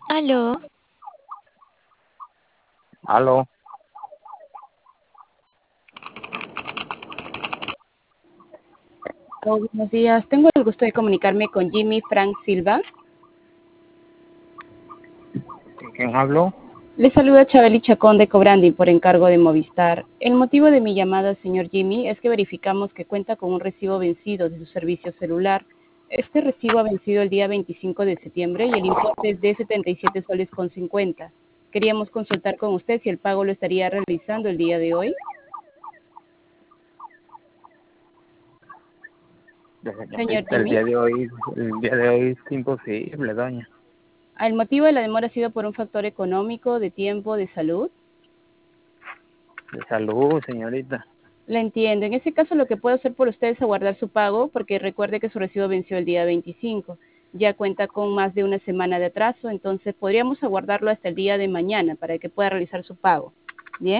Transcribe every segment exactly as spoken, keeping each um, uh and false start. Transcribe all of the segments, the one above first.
Aló, Aló, Oh, buenos días. Tengo el gusto de comunicarme con Jimmy Frank Silva. ¿con quién habló? Le saluda Chabeli Chacón de Cobrandi por encargo de Movistar. El motivo de mi llamada, señor Jimmy, es que verificamos que cuenta con un recibo vencido de su servicio celular. Este recibo ha vencido el día veinticinco de septiembre y el importe es de setenta y siete soles con cincuenta. Queríamos consultar con usted si el pago lo estaría realizando el día de hoy. La Señor señorita, el Jimmy, día de hoy, el día de hoy es imposible, doña. el motivo de la demora ha sido por un factor económico, de tiempo, de salud. De salud, señorita. La entiendo. En ese caso, lo que puedo hacer por usted es aguardar su pago, porque recuerde que su recibo venció el día veinticinco. Ya cuenta con más de una semana de atraso, entonces podríamos aguardarlo hasta el día de mañana para que pueda realizar su pago. ¿Bien?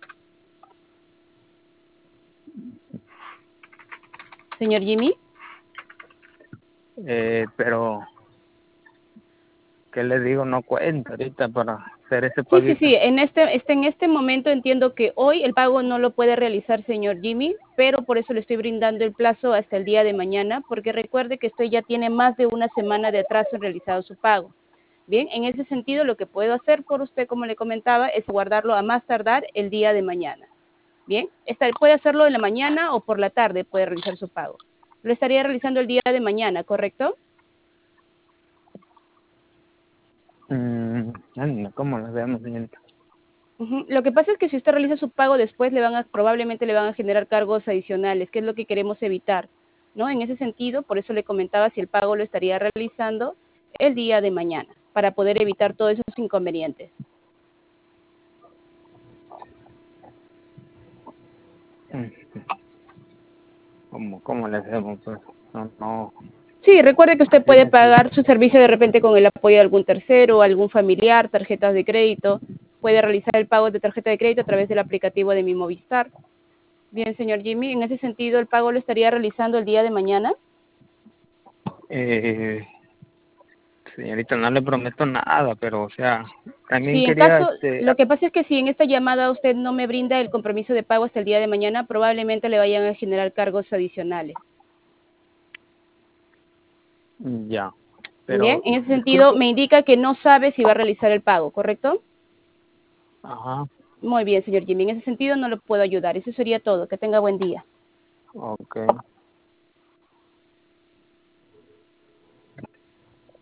Señor Jimmy. Eh, pero, ¿qué le digo? No cuenta ahorita para hacer ese Sí, sí, sí. paguito. En este, este, en este momento entiendo que hoy el pago no lo puede realizar, señor Jimmy, pero por eso le estoy brindando el plazo hasta el día de mañana, porque recuerde que usted ya tiene más de una semana de atraso en realizado su pago. Bien, en ese sentido, lo que puedo hacer por usted, como le comentaba, es guardarlo a más tardar el día de mañana. Bien, esta, puede hacerlo en la mañana o por la tarde, puede realizar su pago. Lo estaría realizando el día de mañana, ¿correcto? Mm, anda, ¿cómo lo hacemos, señorita? Ujú. Lo que pasa es que si usted realiza su pago después, le van a, probablemente le van a generar cargos adicionales, que es lo que queremos evitar, ¿no? En ese sentido, por eso le comentaba si el pago lo estaría realizando el día de mañana, para poder evitar todos esos inconvenientes. Mm, ¿Cómo, cómo le hacemos? Pues, no, no, Sí, recuerde que usted yo puede necesito. pagar su servicio de repente con el apoyo de algún tercero, algún familiar, tarjetas de crédito. Puede realizar el pago de tarjeta de crédito a través del aplicativo de Mi Movistar. Bien, señor Jimmy, en ese sentido, ¿el pago lo estaría realizando el día de mañana? Eh, señorita, no le prometo nada, pero, o sea, también Sí, en quería, caso, este, lo que pasa es que si en esta llamada usted no me brinda el compromiso de pago hasta el día de mañana, probablemente le vayan a generar cargos adicionales. ya, Bien, pero, en ese sentido, disculpe, me indica que no sabe si va a realizar el pago, ¿correcto? ajá, Muy bien, señor Jimmy, en ese sentido no lo puedo ayudar. Eso sería todo. Que tenga buen día. ok.